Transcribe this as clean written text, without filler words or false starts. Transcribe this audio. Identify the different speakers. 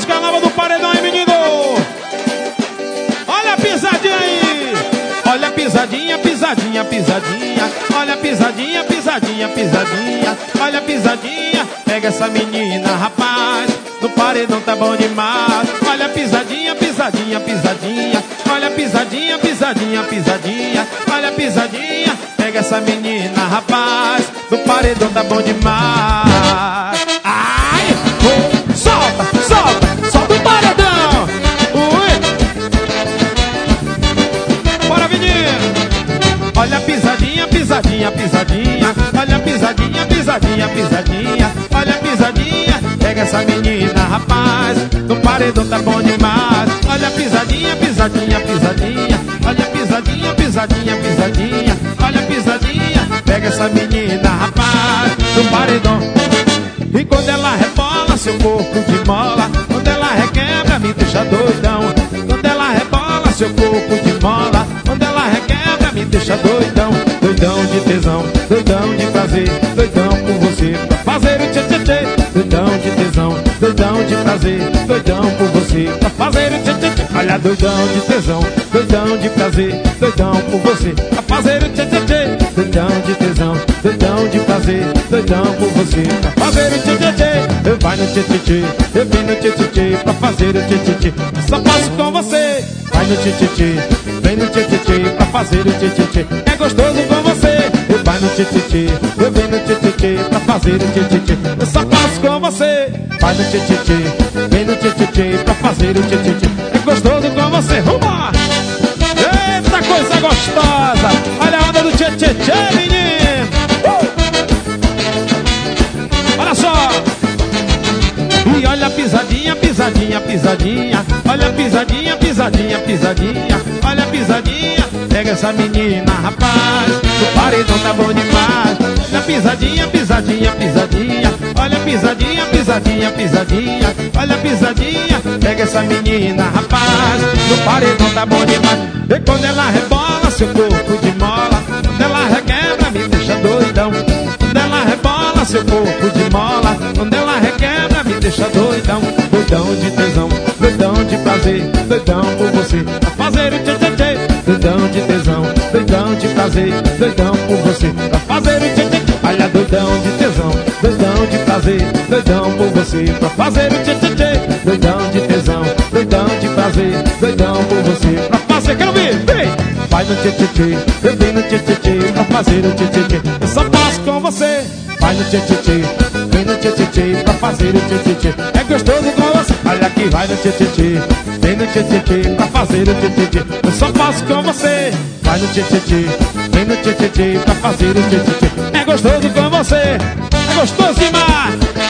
Speaker 1: música nova do Paredão, hein, menino? Olha a pisadinha aí. Olha a pisadinha, pisadinha, pisadinha. Olha a pisadinha, pisadinha, pisadinha. Olha a pisadinha, pega essa menina, rapaz. No paredão tá bom demais. Olha a pisadinha, pisadinha, pisadinha. Olha a pisadinha, pisadinha, pisadinha. Olha a pisadinha, pega essa menina, rapaz. No paredão tá bom demais. Ai, oh, solta, solta, solta o paredão. Ui. Bora, menino. Olha a pisadinha, pisadinha, pisadinha. Olha a pisadinha, pisadinha, pisadinha. Olha a pisadinha, pega essa menina, rapaz. No paredão tá bom demais. Olha a pisadinha, pisadinha, pisadinha. Olha a pisadinha, pisadinha, pisadinha. Olha a pisadinha, pega essa menina, rapaz. No paredão. E quando ela rebola, seu corpo de mola. Quando ela requebra, me deixa doidão. Quando ela rebola, seu corpo de mola. Quando ela requebra, me deixa doidão. Doidão de tesão, doidão de prazer. Doidão por você, pra fazer o tchê-tchê-tchê. Doidão de tesão, doidão de prazer. Doidão por você, pra fazer o tchê-tchê-tchê. Olha, doidão de tesão, doidão de prazer. Doidão por você, pra fazer o tchê-tchê-tchê. Doidão de tesão, doidão de prazer. Doidão por você, pra fazer o tchê-tchê-tchê. Eu vai no tchê-tchê-tchê, eu vim no tchê-tchê-tchê. Pra fazer o tchê-tchê-tchê, só faço com você. Vai no tchê-tchê-tchê, vem no tchê-tchê-tchê. Pra fazer o tchê-tchê-tchê, é gostoso com você. Eu vai no tchê-tchê-tchê, eu vim no tchê-tchê-tchê. Pra fazer o tchê-tchê-tchê, eu só faço com você. Vai no tchê-tchê-tchê, vem no tchê-tchê-tchê. Pra fazer o tchê-tchê-tchê, é gostoso com você. Vamos lá! Eita coisa gostosa! Olha a onda do tchê-tchê-tchê, menino! Olha só! E olha a pisadinha, pisadinha, pisadinha. Olha a pisadinha, pisadinha, pisadinha. Olha a pisadinha, pega essa menina, rapaz. O paredão tá bom demais. Olha a pisadinha, pisadinha, pisadinha. Olha a pisadinha, pisadinha, pisadinha. Olha a pisadinha, pega essa menina, rapaz. O paredão tá bom demais. E quando ela rebola, seu corpo de mola. Quando ela requebra, me deixa doidão. Quando ela rebola, seu corpo de mola. Quando ela requebra, me deixa doidão. Doidão de tesão, doidão de prazer. Doidão por você, pra fazer o tchê-tchê-tchê. Doidão de tesão, doidão de prazer. Doidão por você, pra fazer o tchê-tchê-tchê. Olha, doidão de tesão, doidão de prazer. Doidão por você, pra fazer o tchê-tchê-tchê. Doidão de tesão, doidão de prazer. Doidão por você, pra fazer, quero ver, vem! Vai no tchê-tchê-tchê, eu venho no tchê-tchê-tchê. Pra fazer o tchê-tchê-tchê, eu só faço com você. Vai no tchê-tchê-tchê, vem no tchê-tchê-tchê. Pra fazer o tchê-tchê-tchê, é gostoso com você. Olha aqui, vai no tchê-tchê-tchê, vem no tchê-tchê-tchê. Pra fazer o tchê-tchê-tchê, eu só faço com você. Vai no tchê-tchê-tchê, vem no tchê-tchê-tchê. Pra fazer o tchê-tchê-tchê, é gostoso com você. É gostoso demais.